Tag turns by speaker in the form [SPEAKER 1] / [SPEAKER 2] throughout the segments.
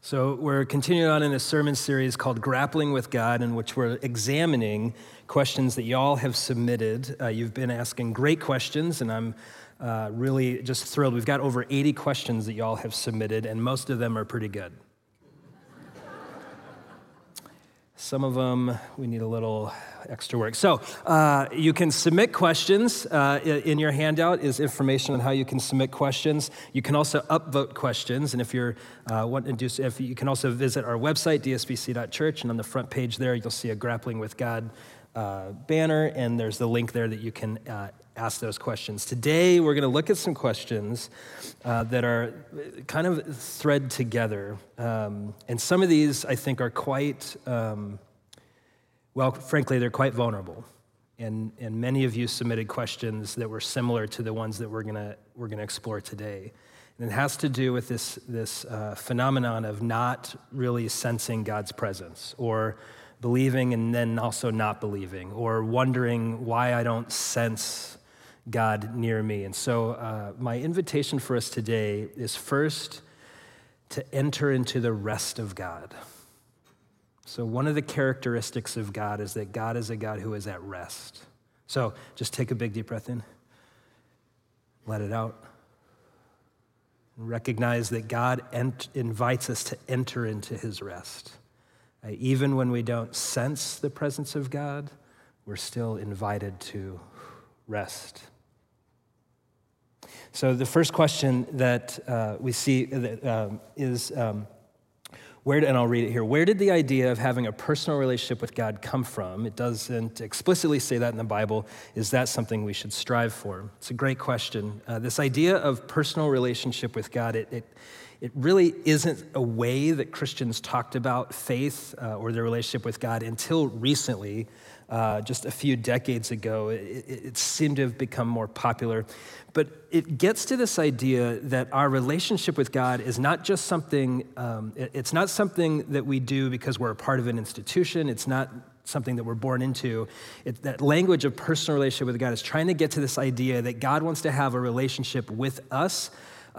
[SPEAKER 1] So we're continuing on in a sermon series called Grappling with God, in which we're examining questions that y'all have submitted. You've been asking great questions, and I'm really just thrilled. We've got over 80 questions that y'all have submitted, and most of them are pretty good. Some of them, we need a little extra work. So you can submit questions. In your handout is information on how you can submit questions. You can also upvote questions. And if you're wanting to do, if you can also visit our website, dsbc.church, and on the front page there, you'll see a Grappling with God banner, and there's the link there that you can ask those questions. Today, we're going to look at some questions that are kind of thread together. And some of these, I think, are quite, well, frankly, they're quite vulnerable. And many of you submitted questions that were similar to the ones that we're going to explore today. And it has to do with this phenomenon of not really sensing God's presence, or believing and then also not believing, or wondering why I don't sense God near me. And so my invitation for us today is first to enter into the rest of God. So one of the characteristics of God is that God is a God who is at rest. So just take a big deep breath in, let it out. Recognize that God invites us to enter into his rest. Even when we don't sense the presence of God, we're still invited to rest. So the first question that we see is, and I'll read it here. Where did the idea of having a personal relationship with God come from? It doesn't explicitly say that in the Bible. Is that something we should strive for? It's a great question. This idea of personal relationship with God, it really isn't a way that Christians talked about faith or their relationship with God until recently. Just a few decades ago, it seemed to have become more popular. But it gets to this idea that our relationship with God is not just something, it's not something that we do because we're a part of an institution. It's not something that we're born into. That language of personal relationship with God is trying to get to this idea that God wants to have a relationship with us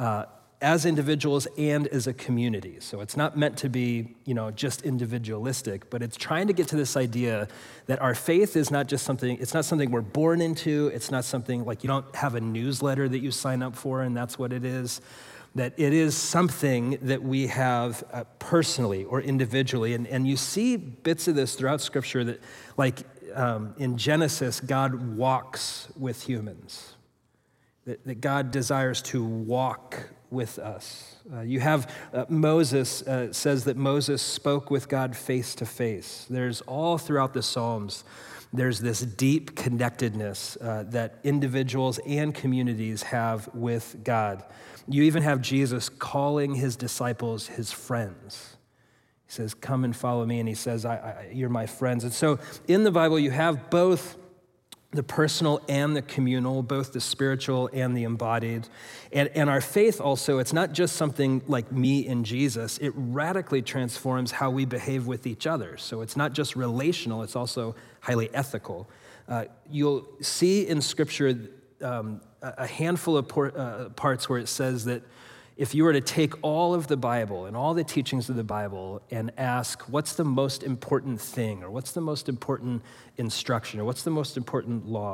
[SPEAKER 1] as individuals and as a community. So it's not meant to be, just individualistic, but it's trying to get to this idea that our faith is not just something, it's not something we're born into, it's not something like you don't have a newsletter that you sign up for and that's what it is, that it is something that we have personally or individually. And you see bits of this throughout Scripture that, like in Genesis, God walks with humans, that God desires to walk with us. You have Moses says that Moses spoke with God face to face. There's all throughout the Psalms, there's this deep connectedness that individuals and communities have with God. You even have Jesus calling his disciples his friends. He says, "Come and follow me," and he says, "You're my friends." And so in the Bible, you have both the personal and the communal, both the spiritual and the embodied. And our faith also, it's not just something like me and Jesus. It radically transforms how we behave with each other. So it's not just relational, it's also highly ethical. You'll see in Scripture a handful of parts where it says that if you were to take all of the Bible and all the teachings of the Bible and ask, what's the most important thing, or what's the most important instruction, or what's the most important law,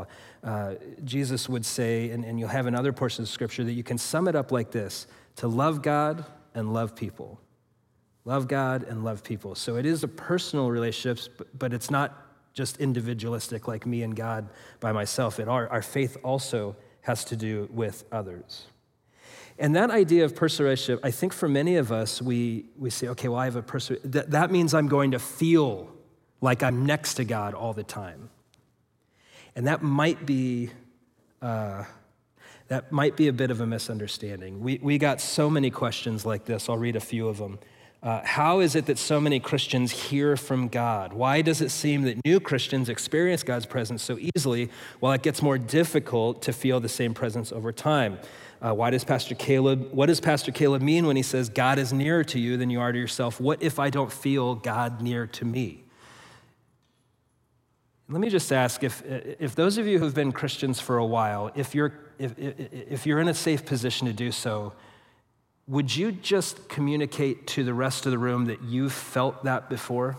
[SPEAKER 1] Jesus would say, and you'll have in other portions of Scripture, that you can sum it up like this: to love God and love people. Love God and love people. So it is a personal relationship, but it's not just individualistic like me and God by myself. Our faith also has to do with others. And that idea of personal relationship, I think for many of us, we say, okay, well, I have a personal, that means I'm going to feel like I'm next to God all the time. And that might be a bit of a misunderstanding. We got so many questions like this. I'll read a few of them. How is it that so many Christians hear from God? Why does it seem that new Christians experience God's presence so easily while it gets more difficult to feel the same presence over time? What does Pastor Caleb mean when he says God is nearer to you than you are to yourself? What if I don't feel God near to me? Let me just ask, if those of you who've been Christians for a while, if you're in a safe position to do so, would you just communicate to the rest of the room that you've felt that before?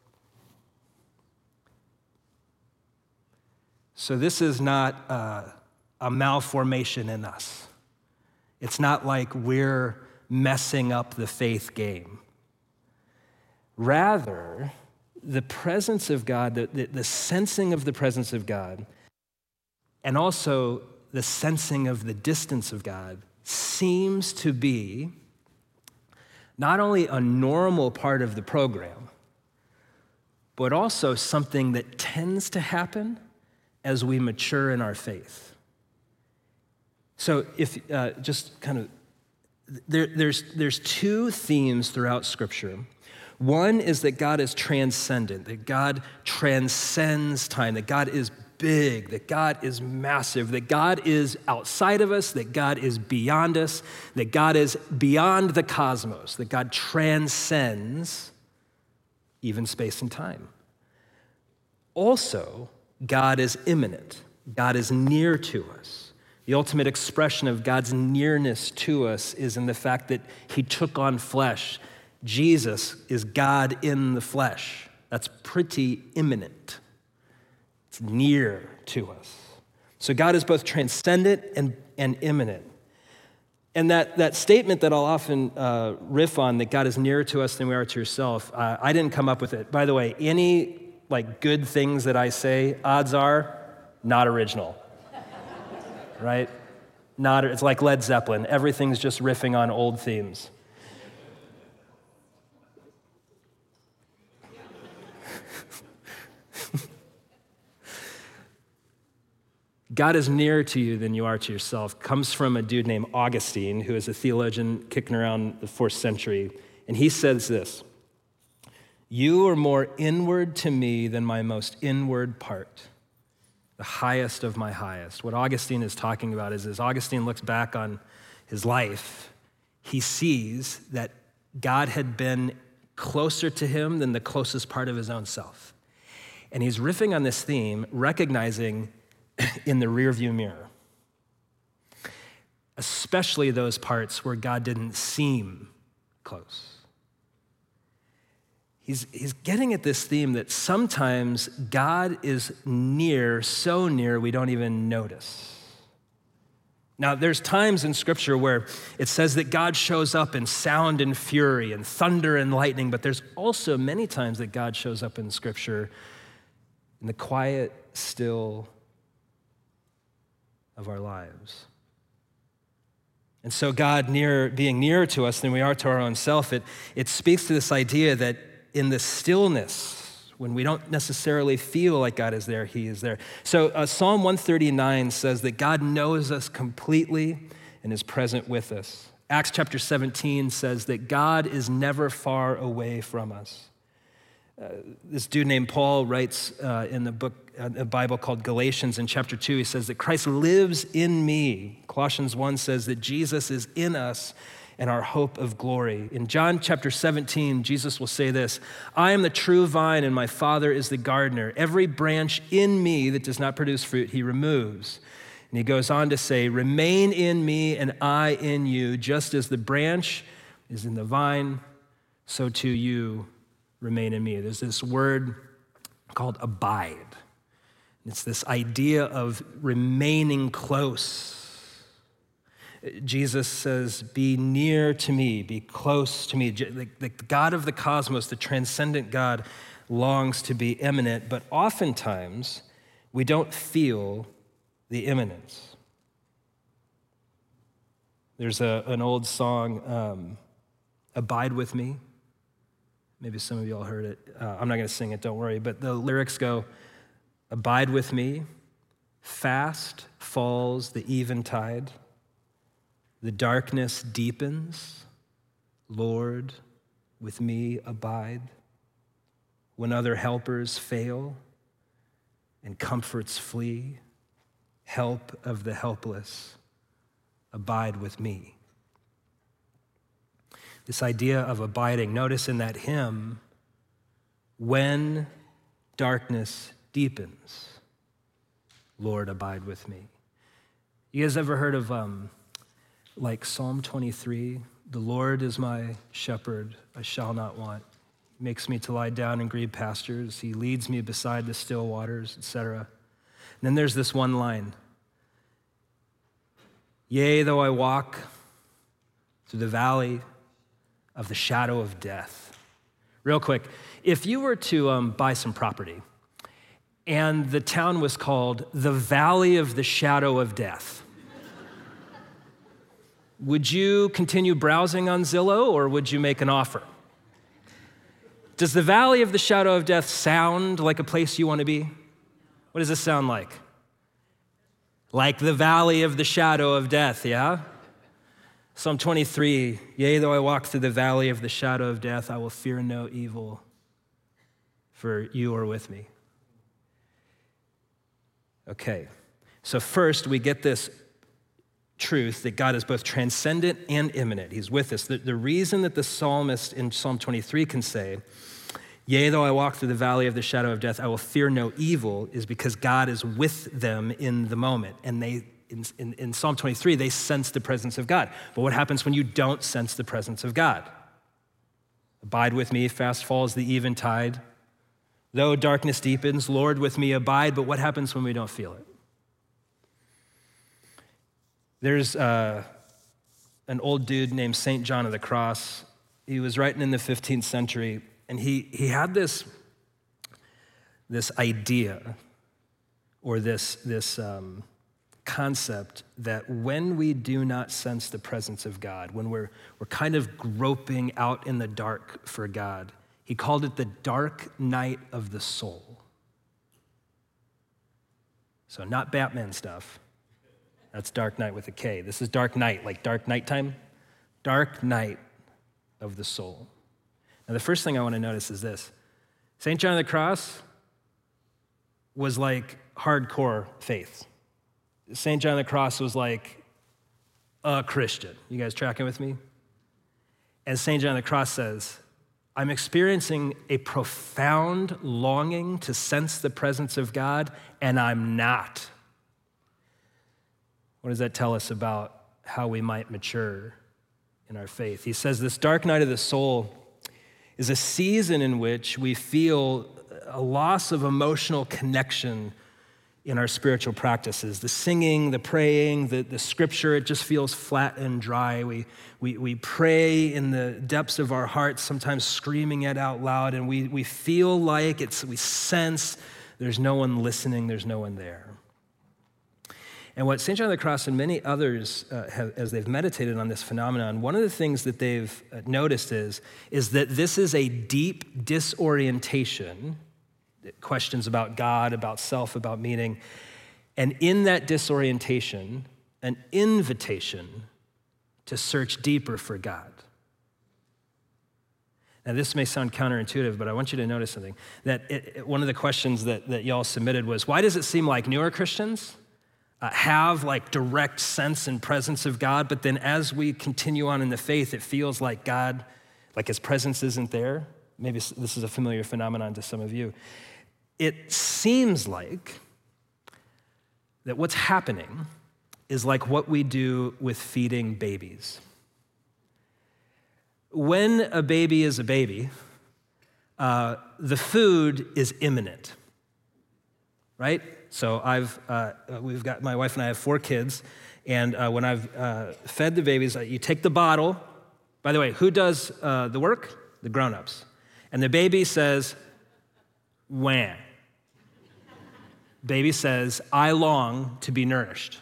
[SPEAKER 1] So this is not a malformation in us. It's not like we're messing up the faith game. Rather, the presence of God, the sensing of the presence of God, and also the sensing of the distance of God seems to be not only a normal part of the program, but also something that tends to happen as we mature in our faith. So if just kind of, there's two themes throughout Scripture. One is that God is transcendent, that God transcends time, that God is big, that God is massive, that God is outside of us, that God is beyond us, that God is beyond the cosmos, that God transcends even space and time. Also, God is immanent. God is near to us. The ultimate expression of God's nearness to us is in the fact that he took on flesh. Jesus is God in the flesh. That's pretty immanent. It's near to us. So God is both transcendent and immanent. And that statement that I'll often riff on, that God is nearer to us than we are to yourself, I didn't come up with it. By the way, any good things that I say, odds are, not original, right? It's like Led Zeppelin. Everything's just riffing on old themes. God is nearer to you than you are to yourself comes from a dude named Augustine, who is a theologian kicking around the 4th century. And he says this: "You are more inward to me than my most inward part, the highest of my highest." What Augustine is talking about is, as Augustine looks back on his life, he sees that God had been closer to him than the closest part of his own self. And he's riffing on this theme, recognizing in the rearview mirror, especially those parts where God didn't seem close. He's getting at this theme that sometimes God is near, so near we don't even notice. Now, there's times in Scripture where it says that God shows up in sound and fury and thunder and lightning, but there's also many times that God shows up in Scripture in the quiet, still of our lives. And so God being nearer to us than we are to our own self, it speaks to this idea that in the stillness, when we don't necessarily feel like God is there, he is there. So Psalm 139 says that God knows us completely and is present with us. Acts chapter 17 says that God is never far away from us. This dude named Paul writes in the book, a Bible called Galatians, in chapter 2, he says that Christ lives in me. Colossians 1 says that Jesus is in us and our hope of glory. In John chapter 17, Jesus will say this: "I am the true vine and my Father is the gardener. Every branch in me that does not produce fruit, he removes." And he goes on to say, "Remain in me and I in you, just as the branch is in the vine, so too you remain in me." There's this word called abide. It's this idea of remaining close. Jesus says, "Be near to me, be close to me." The God of the cosmos, the transcendent God, longs to be immanent, but oftentimes we don't feel the immanence. There's an old song, "Abide with Me." Maybe some of y'all heard it. I'm not going to sing it, don't worry. But the lyrics go, "Abide with me, fast falls the eventide. The darkness deepens, Lord, with me abide. When other helpers fail and comforts flee, help of the helpless, abide with me." This idea of abiding, notice in that hymn, when darkness deepens, Lord, abide with me. You guys ever heard of like Psalm 23, The Lord is my shepherd, I shall not want. He makes me to lie down in green pastures. He leads me beside the still waters, etc. And then there's this one line. Yea, though I walk through the valley of the shadow of death. Real quick, if you were to buy some property and the town was called the Valley of the Shadow of Death, would you continue browsing on Zillow or would you make an offer? Does the Valley of the Shadow of Death sound like a place you want to be? What does this sound like? Like the Valley of the Shadow of Death, yeah? Psalm 23, yea, though I walk through the valley of the shadow of death, I will fear no evil, for you are with me. Okay, so first we get this truth that God is both transcendent and immanent. He's with us. The reason that the psalmist in Psalm 23 can say, yea, though I walk through the valley of the shadow of death, I will fear no evil, is because God is with them in the moment. And in Psalm 23, they sense the presence of God. But what happens when you don't sense the presence of God? Abide with me, fast falls the eventide. Though darkness deepens, Lord, with me abide. But what happens when we don't feel it? There's an old dude named St. John of the Cross. He was writing in the 15th century, and he had this idea or this concept that when we do not sense the presence of God, when we're kind of groping out in the dark for God, he called it the dark night of the soul. So not Batman stuff. That's Dark Night with a K. This is dark night, like dark nighttime. Dark night of the soul. Now the first thing I want to notice is this. St. John of the Cross was like hardcore faith. St. John of the Cross was like a Christian. You guys tracking with me? And St. John of the Cross says, I'm experiencing a profound longing to sense the presence of God, and I'm not. What does that tell us about how we might mature in our faith? He says this dark night of the soul is a season in which we feel a loss of emotional connection in our spiritual practices. The singing, the praying, the scripture, it just feels flat and dry. We pray in the depths of our hearts, sometimes screaming it out loud, and we feel like we sense there's no one listening, there's no one there. And what St. John of the Cross and many others as they've meditated on this phenomenon, one of the things that they've noticed is that this is a deep disorientation, questions about God, about self, about meaning, and in that disorientation, an invitation to search deeper for God. Now, this may sound counterintuitive, but I want you to notice something. That one of the questions that y'all submitted was, why does it seem like newer Christians have like direct sense and presence of God, but then as we continue on in the faith, it feels like God, like his presence isn't there? Maybe this is a familiar phenomenon to some of you. It seems like that what's happening is like what we do with feeding babies. When a baby is a baby, the food is imminent, right? So we've got, my wife and I have 4 kids, and when I've fed the babies, you take the bottle. By the way, who does the work? The grown-ups. And the baby says, wham. Baby says, I long to be nourished.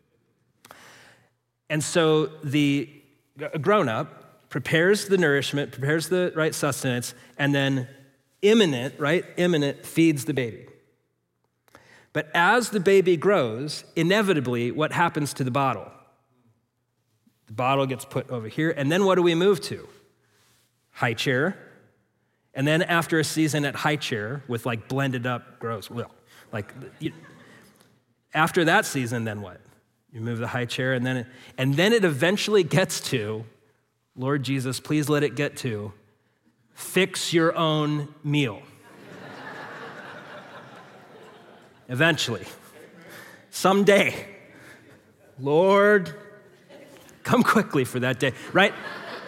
[SPEAKER 1] And so the grown-up prepares the nourishment, prepares the right sustenance, and then imminent feeds the baby. But as the baby grows, inevitably, what happens to the bottle? The bottle gets put over here, and then what do we move to? High chair. And then after a season at high chair with like blended up, gross, after that season, then what? You move the high chair, and then it eventually gets to, Lord Jesus, please let it get to, fix your own meal. Eventually. Someday. Lord, come quickly for that day, right?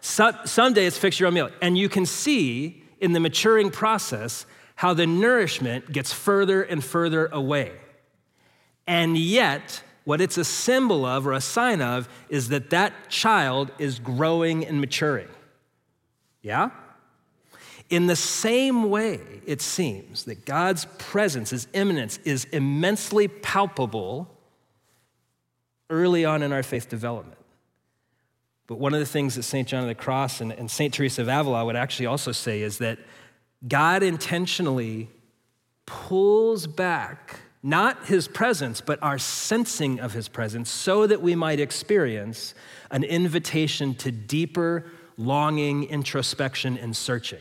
[SPEAKER 1] Some days fix your own meal. And you can see in the maturing process how the nourishment gets further and further away. And yet, what it's a symbol of or a sign of is that that child is growing and maturing. Yeah? In the same way, it seems that God's presence, his immanence, is immensely palpable early on in our faith development. But one of the things that St. John of the Cross and St. Teresa of Avila would actually also say is that God intentionally pulls back not his presence, but our sensing of his presence so that we might experience an invitation to deeper longing, introspection, and searching.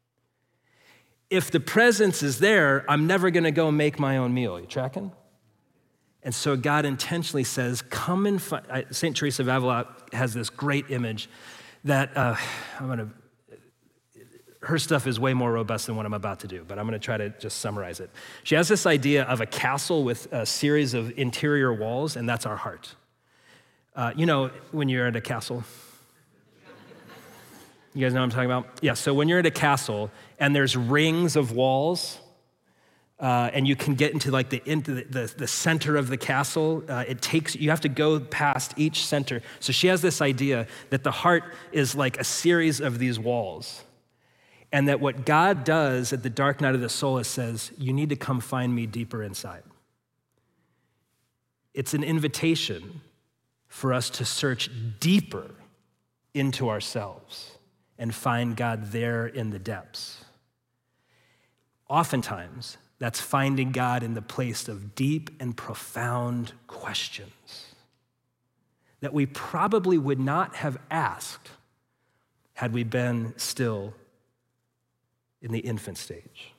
[SPEAKER 1] If the presence is there, I'm never going to go make my own meal. You tracking? And so God intentionally says, come and find. St. Teresa of Avila has this great image that her stuff is way more robust than what I'm about to do, but I'm going to try to just summarize it. She has this idea of a castle with a series of interior walls, and that's our heart. You know, when you're at a castle, you guys know what I'm talking about? Yeah, so when you're at a castle and there's rings of walls, and you can get into like the center of the castle, you have to go past each center. So she has this idea that the heart is like a series of these walls. And that what God does at the dark night of the soul is says, you need to come find me deeper inside. It's an invitation for us to search deeper into ourselves and find God there in the depths. Oftentimes, that's finding God in the place of deep and profound questions that we probably would not have asked had we been still in the infant stage.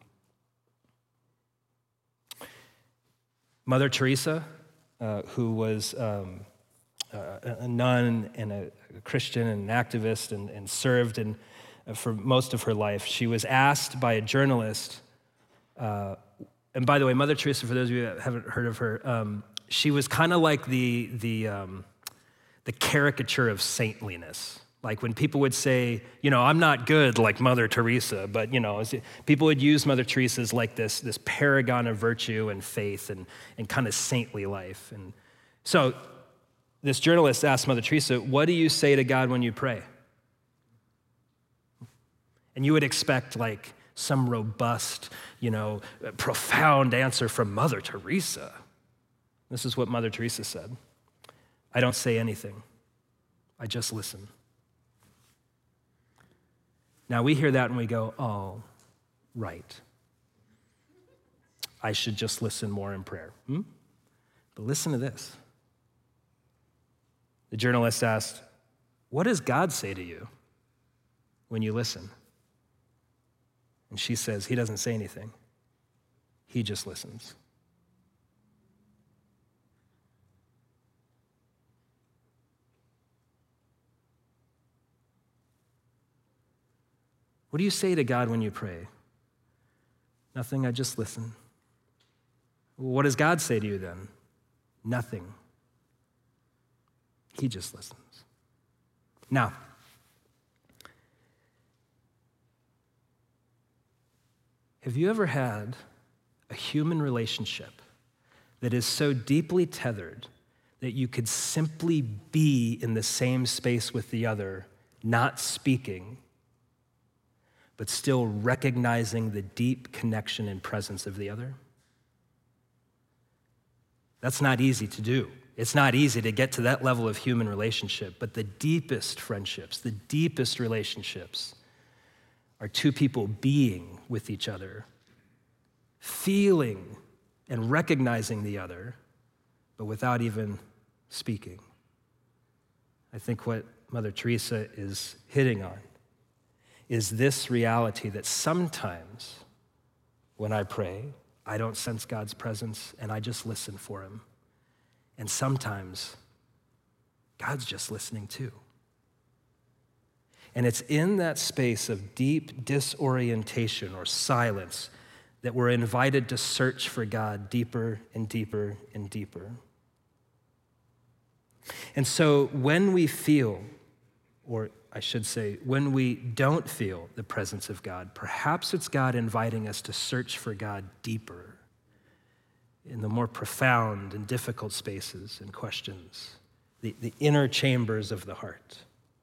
[SPEAKER 1] Mother Teresa, who was a nun and a Christian and an activist and served for most of her life, she was asked by a journalist, and by the way, Mother Teresa, for those of you that haven't heard of her, she was kind of like the caricature of saintliness. Like when people would say, you know, I'm not good like Mother Teresa, but, you know, people would use Mother Teresa as like this paragon of virtue and faith and kind of saintly life. And so this journalist asked Mother Teresa, what do you say to God when you pray? And you would expect like some robust, you know, profound answer from Mother Teresa. This is what Mother Teresa said. I don't say anything. I just listen. Now, we hear that and we go, oh, right. I should just listen more in prayer. But listen to this. The journalist asked, what does God say to you when you listen? And she says, he doesn't say anything. He just listens. What do you say to God when you pray? Nothing, I just listen. What does God say to you then? Nothing. He just listens. Now, have you ever had a human relationship that is so deeply tethered that you could simply be in the same space with the other, not speaking, but still recognizing the deep connection and presence of the other? That's not easy to do. It's not easy to get to that level of human relationship, but the deepest friendships, the deepest relationships are two people being with each other, feeling and recognizing the other, but without even speaking. I think what Mother Teresa is hitting on is this reality that sometimes when I pray, I don't sense God's presence and I just listen for him. And sometimes God's just listening too. And it's in that space of deep disorientation or silence that we're invited to search for God deeper and deeper and deeper. And so when we feel, or I should say, when we don't feel the presence of God, perhaps it's God inviting us to search for God deeper in the more profound and difficult spaces and questions, the inner chambers of the heart.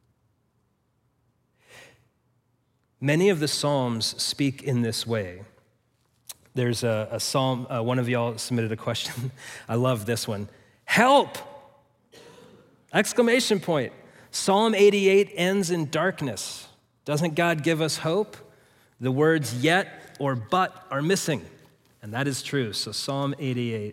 [SPEAKER 1] Many of the Psalms speak in this way. There's a psalm, one of y'all submitted a question. I love this one. Help! Exclamation point. Psalm 88 ends in darkness. Doesn't God give us hope? The words yet or but are missing, and that is true. So Psalm 88.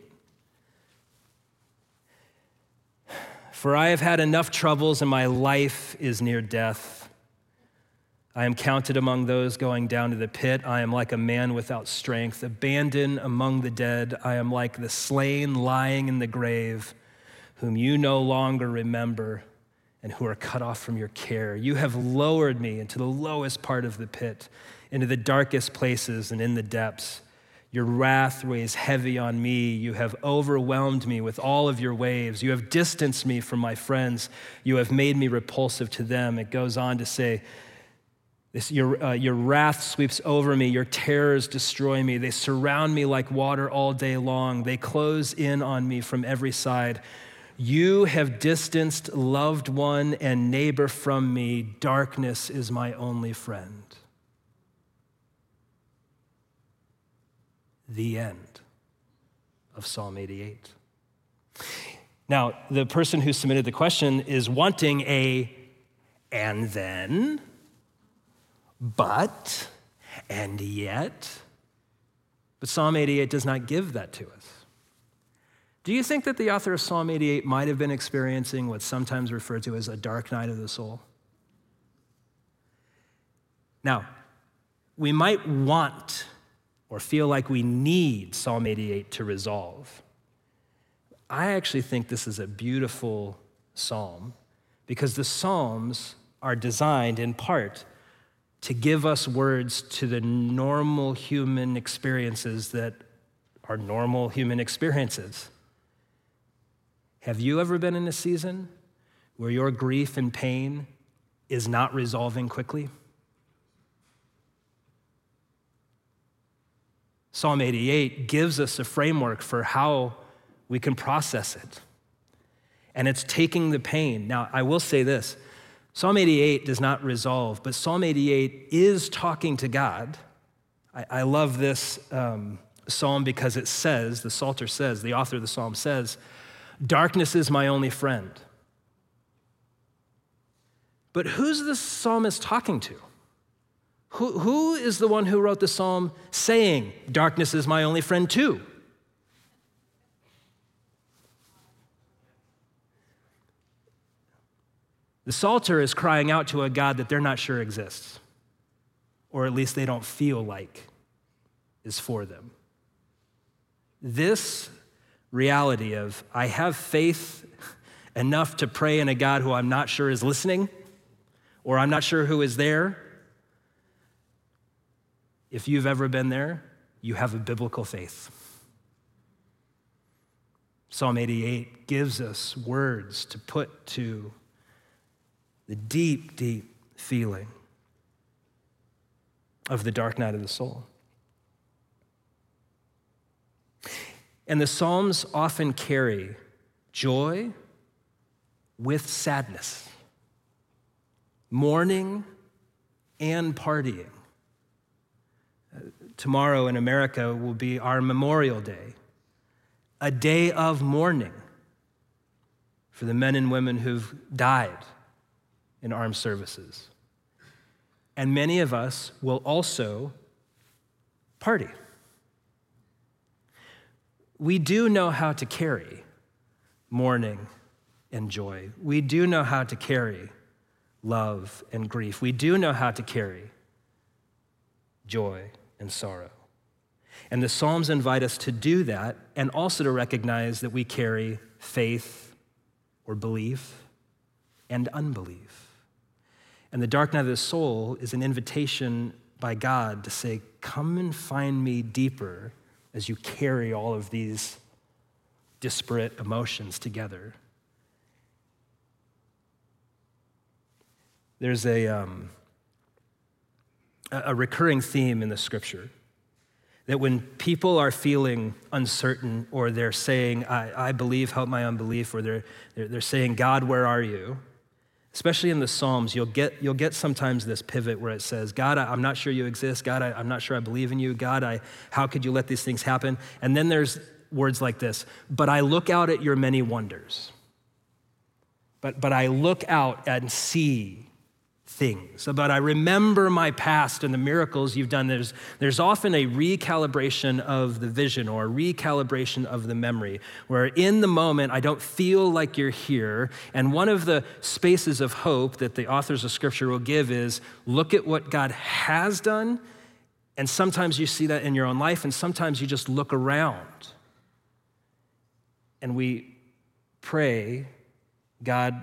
[SPEAKER 1] For I have had enough troubles and my life is near death. I am counted among those going down to the pit. I am like a man without strength, abandoned among the dead. I am like the slain lying in the grave, whom you no longer remember and who are cut off from your care. You have lowered me into the lowest part of the pit, into the darkest places and in the depths. Your wrath weighs heavy on me. You have overwhelmed me with all of your waves. You have distanced me from my friends. You have made me repulsive to them. It goes on to say, your wrath sweeps over me. Your terrors destroy me. They surround me like water all day long. They close in on me from every side. You have distanced loved one and neighbor from me. Darkness is my only friend. The end of Psalm 88. Now, the person who submitted the question is wanting a and then, but, and yet. But Psalm 88 does not give that to us. Do you think that the author of Psalm 88 might have been experiencing what's sometimes referred to as a dark night of the soul? Now, we might want or feel like we need Psalm 88 to resolve. I actually think this is a beautiful psalm because the Psalms are designed in part to give us words to the normal human experiences that are normal human experiences. Have you ever been in a season where your grief and pain is not resolving quickly? Psalm 88 gives us a framework for how we can process it. And it's taking the pain. Now, I will say this. Psalm 88 does not resolve, but Psalm 88 is talking to God. I love this psalm because it says, the Psalter says, the author of the psalm says, darkness is my only friend. But who's the psalmist talking to? Who is the one who wrote the psalm saying, darkness is my only friend too? The Psalter is crying out to a God that they're not sure exists, or at least they don't feel like is for them. This reality of, I have faith enough to pray in a God who I'm not sure is listening, or I'm not sure who is there. If you've ever been there, you have a biblical faith. Psalm 88 gives us words to put to the deep, deep feeling of the dark night of the soul. And the Psalms often carry joy with sadness, mourning and partying. Tomorrow in America will be our Memorial Day, a day of mourning for the men and women who've died in armed services. And many of us will also party. We do know how to carry mourning and joy. We do know how to carry love and grief. We do know how to carry joy and sorrow. And the Psalms invite us to do that and also to recognize that we carry faith or belief and unbelief. And the dark night of the soul is an invitation by God to say, come and find me deeper as you carry all of these disparate emotions together. There's a recurring theme in the scripture that when people are feeling uncertain, or they're saying, I believe, help my unbelief, or they're saying, God, where are you? Especially in the Psalms, you'll get sometimes this pivot where it says, God, I'm not sure you exist. God, I'm not sure I believe in you. God, how could you let these things happen? And then there's words like this, but I look out at your many wonders. But I look out and see things. But I remember my past and the miracles you've done. There's often a recalibration of the vision or a recalibration of the memory, where in the moment I don't feel like you're here. And one of the spaces of hope that the authors of Scripture will give is look at what God has done. And sometimes you see that in your own life, and sometimes you just look around. And we pray, God,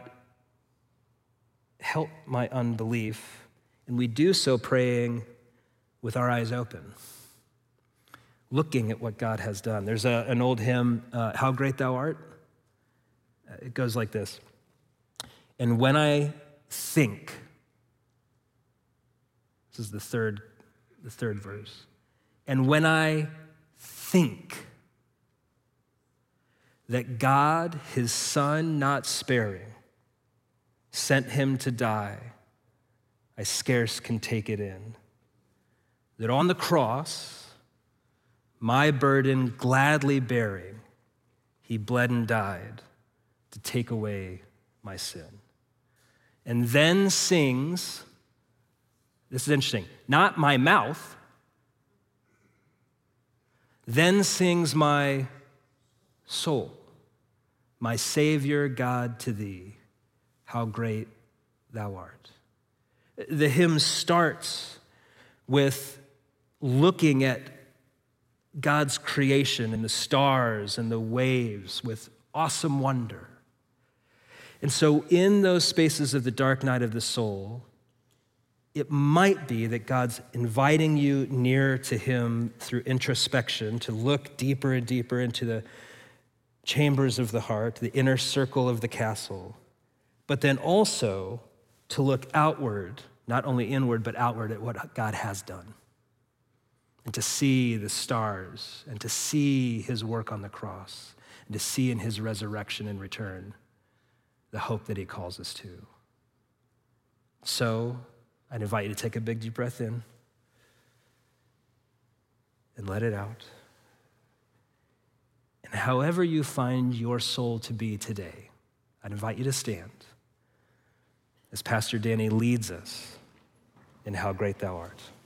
[SPEAKER 1] help my unbelief. And we do so praying with our eyes open, looking at what God has done. There's an old hymn, How Great Thou Art. It goes like this. And when I think, this is the third verse. And when I think that God, his Son, not sparing, sent him to die, I scarce can take it in. That on the cross, my burden gladly bearing, he bled and died to take away my sin. And then sings, this is interesting, not my mouth, then sings my soul, my Savior God, to thee, how great thou art. The hymn starts with looking at God's creation and the stars and the waves with awesome wonder. And so in those spaces of the dark night of the soul, it might be that God's inviting you near to him through introspection, to look deeper and deeper into the chambers of the heart, the inner circle of the castle, but then also to look outward, not only inward, but outward at what God has done, and to see the stars, and to see his work on the cross, and to see in his resurrection and return the hope that he calls us to. So I'd invite you to take a big, deep breath in and let it out. And however you find your soul to be today, I'd invite you to stand as Pastor Danny leads us in How Great Thou Art.